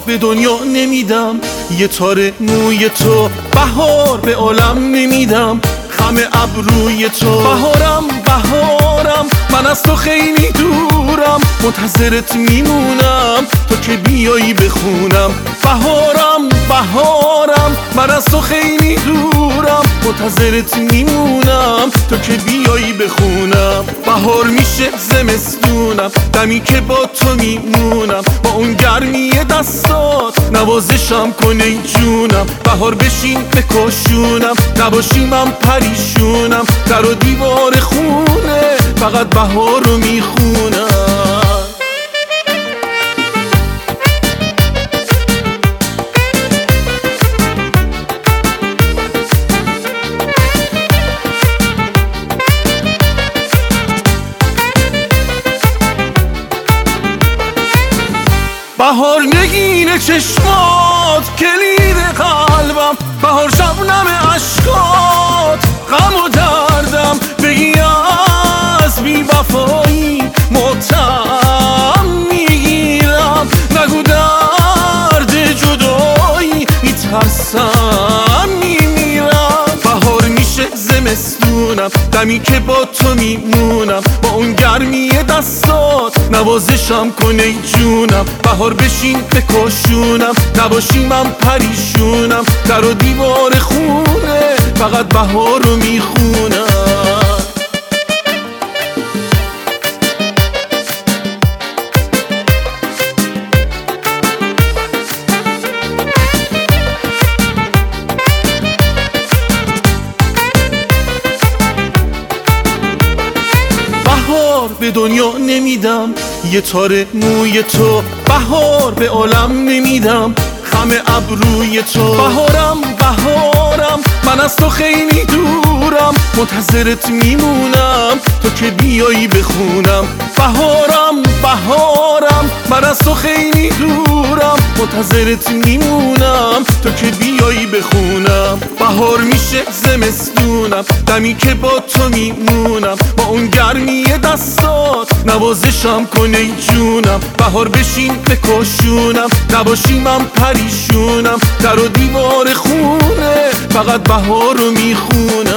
به دنیا نمیدم، یه تار موی تو. بهار به عالم نمیدم، خم ابروی تو. بهارم بهارم من از تو خیلی دورم، منتظرت میمونم تو که بیایی بخونم. بهارم بهارم من از تو خیلی دورم، منتظرت میمونم تو که بیایی بخونم. بهار میشه زمستونم، دمی که با تو میمونم، با اون گرمی دستات نوازشم کن ای جونم. بهار بشین بکشونم، نباشی من پریشونم، در و دیوار خونه فقط بهار رو میخونم. بهار نگین چشمات کلید قلبم، بهار شبنم عشقات غم و دردم. بگی از بی وفایی ماتم میگیرم، نگو درد جدایی میترسم میمیرم. بهار میشه زمستونم، دمی که با تو میمونم، با اون گرمی دستات نوازشم کن ای جونم. بهار بشین بکشونم، نباشی من پریشونم، در و دیوار خونه فقط بهار رو میخونم. بهار به دنیا نمیدم، یه تار موی تو. بهار به عالم نمیدم، خم ابروی تو. بهارم بهارم من از تو خیلی دورم، منتظرت میمونم تو که بیایی بخونم. بهارم بهارم من از تو خیلی دورم، منتظرت میمونم تو که بیایی بخونم. بهار میشه زمستونم، دمی که با تو میمونم، با اون گرمی دستات نوازشم کن ای جونم. بهار بشین بکشونم، نباشی من پریشونم، در و دیوار خونه فقط بهار رو میخونم.